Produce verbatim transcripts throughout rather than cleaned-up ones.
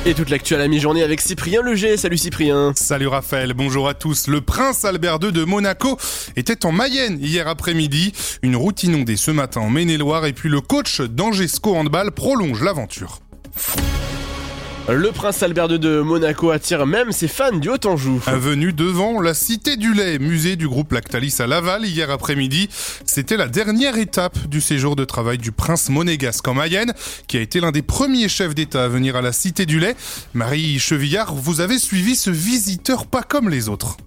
Et toute l'actu à la mi-journée avec Cyprien Leger. Salut Cyprien. Salut Raphaël, bonjour à tous. Le prince Albert deux de Monaco était en Mayenne hier après-midi. Une route inondée ce matin en Maine-et-Loire et puis le coach d'Angesco Handball prolonge l'aventure. Le prince Albert deux de Monaco attire même ses fans du Haut-Anjou. Venu devant la Cité du lait, musée du groupe Lactalis à Laval hier après-midi. C'était la dernière étape du séjour de travail du prince monégasque en Mayenne, qui a été l'un des premiers chefs d'État à venir à la Cité du lait. Marie Chevillard, vous avez suivi ce visiteur pas comme les autres.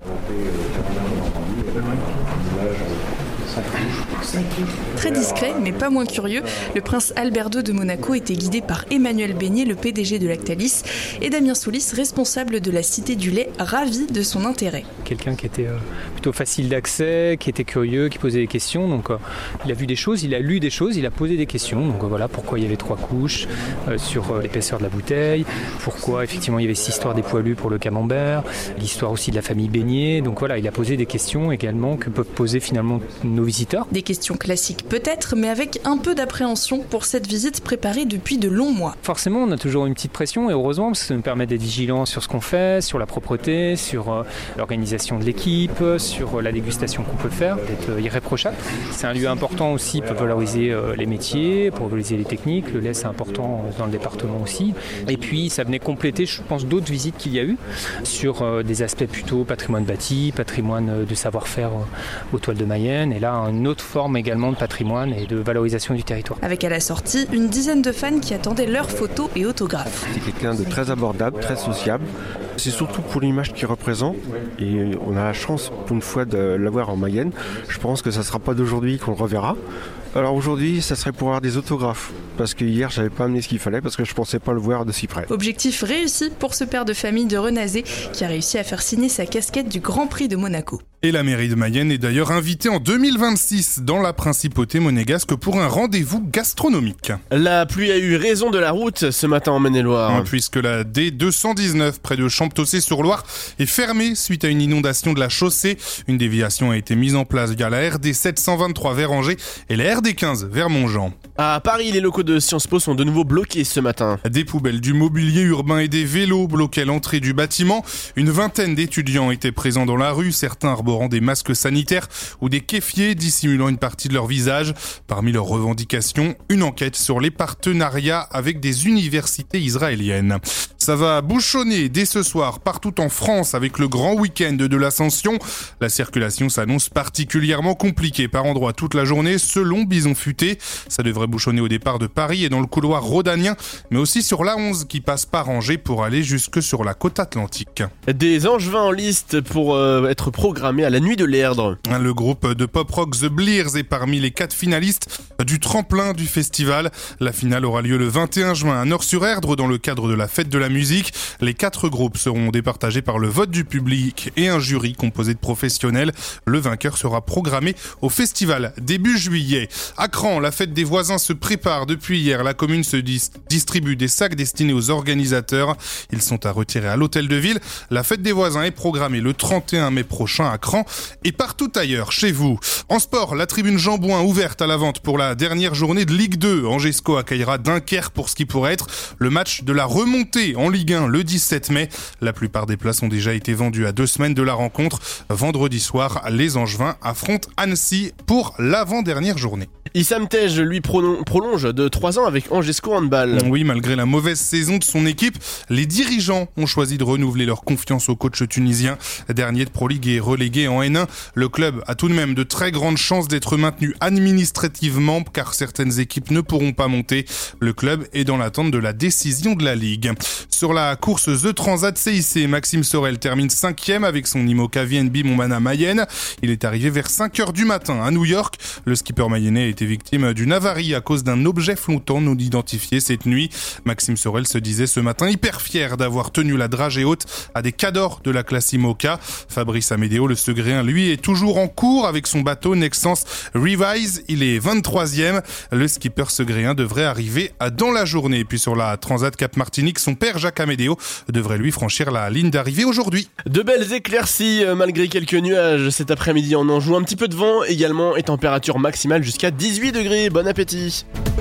Très discret, mais pas moins curieux, le prince Albert deux de Monaco était guidé par Emmanuel Beignet, le P D G de Lactalis, et Damien Soulis, responsable de la Cité du lait, ravi de son intérêt. Quelqu'un qui était euh, plutôt facile d'accès, qui était curieux, qui posait des questions. Donc, euh, il a vu des choses, il a lu des choses, il a posé des questions. Donc euh, voilà, pourquoi il y avait trois couches euh, sur euh, l'épaisseur de la bouteille, pourquoi effectivement il y avait cette histoire des poilus pour le camembert, l'histoire aussi de la famille Beignet. Donc voilà, il a posé des questions également que peuvent poser finalement nos visiteurs. Des questions classiques peut-être, mais avec un peu d'appréhension pour cette visite préparée depuis de longs mois. Forcément, on a toujours une petite pression et heureusement parce que ça nous permet d'être vigilants sur ce qu'on fait, sur la propreté, sur euh, l'organisation de l'équipe, sur euh, la dégustation qu'on peut faire, d'être euh, irréprochable. C'est un lieu important aussi pour valoriser euh, les métiers, pour valoriser les techniques. Le lait, c'est important euh, dans le département aussi. Et puis, ça venait compléter, je pense, d'autres visites qu'il y a eu sur euh, des aspects plutôt patrimoine bâti, patrimoine euh, de savoir-faire euh, aux toiles de Mayenne. Et là, une autre forme également de patrimoine et de valorisation du territoire. Avec à la sortie une dizaine de fans qui attendaient leurs photos et autographes. C'est quelqu'un de très abordable, très sociable. C'est surtout pour l'image qu'il représente et on a la chance pour une fois de l'avoir en Mayenne. Je pense que ça ne sera pas d'aujourd'hui qu'on le reverra. Alors aujourd'hui, ça serait pour avoir des autographes. Parce que hier, j'avais pas amené ce qu'il fallait parce que je pensais pas le voir de si près. Objectif réussi pour ce père de famille de Renazé qui a réussi à faire signer sa casquette du Grand Prix de Monaco. Et la mairie de Mayenne est d'ailleurs invitée en deux mille vingt-six dans la principauté monégasque pour un rendez-vous gastronomique. La pluie a eu raison de la route ce matin en Maine-et-Loire. Puisque la D deux cent dix-neuf près de Champtossé-sur-Loire est fermée suite à une inondation de la chaussée. Une déviation a été mise en place via la R D sept cent vingt-trois vers Angers et la R D quinze vers Montjean. À Paris, les locaux de Sciences Po sont de nouveau bloqués ce matin. Des poubelles, du mobilier urbain et des vélos bloquaient l'entrée du bâtiment. Une vingtaine d'étudiants étaient présents dans la rue, certains arborant des masques sanitaires ou des kéfiers dissimulant une partie de leur visage. Parmi leurs revendications, une enquête sur les partenariats avec des universités israéliennes. Ça va bouchonner dès ce soir partout en France avec le grand week-end de l'Ascension. La circulation s'annonce particulièrement compliquée par endroits toute la journée selon Bison Futé. Ça devrait bouchonner au départ de Paris et dans le couloir rhodanien, mais aussi sur l'A onze qui passe par Angers pour aller jusque sur la côte atlantique. Des Angevins en liste pour euh, être programmés à la nuit de l'Erdre. Le groupe de pop-rock The Blears est parmi les quatre finalistes du tremplin du festival. La finale aura lieu le vingt et un juin à Nord-sur-Erdre dans le cadre de la fête de la musique. Les quatre groupes seront départagés par le vote du public et un jury composé de professionnels. Le vainqueur sera programmé au festival début juillet. À Cran, la fête des voisins se prépare depuis hier. La commune se dis- distribue des sacs destinés aux organisateurs. Ils sont à retirer à l'hôtel de ville. La fête des voisins est programmée le trente et un mai prochain à Cran et partout ailleurs chez vous. En sport, la tribune Jean-Bouin ouverte à la vente pour la dernière journée de Ligue deux. Angesco accueillera Dunkerque pour ce qui pourrait être le match de la remontée en Ligue un le dix-sept mai. La plupart des places ont déjà été vendues à deux semaines de la rencontre. Vendredi soir, les Angevins affrontent Annecy pour l'avant-dernière journée. Issam Tej, lui, prolonge de trois ans avec Angesco Handball. Oui, malgré la mauvaise saison de son équipe, les dirigeants ont choisi de renouveler leur confiance au coach tunisien. Dernier de Pro League et relégué en N un, le club a tout de même de très grandes chances d'être maintenu administrativement car certaines équipes ne pourront pas monter. Le club est dans l'attente de la décision de la Ligue. Sur la course The Transat C I C, Maxime Sorel termine cinquième avec son IMOCA V N B Montmana Mayenne. Il est arrivé vers cinq heures du matin à New York. Le skipper mayennais est été victime d'une avarie à cause d'un objet flottant non identifié cette nuit. Maxime Sorel se disait ce matin hyper fier d'avoir tenu la dragée haute à des cadors de la classe IMOCA. Fabrice Amédéo, le Segréen, lui, est toujours en cours avec son bateau Nexans Revise. Il est vingt-troisième. Le skipper segréen devrait arriver dans la journée. Et puis sur la Transat Cap Martinique, son père Jacques Amédéo devrait lui franchir la ligne d'arrivée aujourd'hui. De belles éclaircies malgré quelques nuages cet après-midi en Anjou. Un petit peu de vent également et température maximale jusqu'à dix-huit degrés. Bon appétit.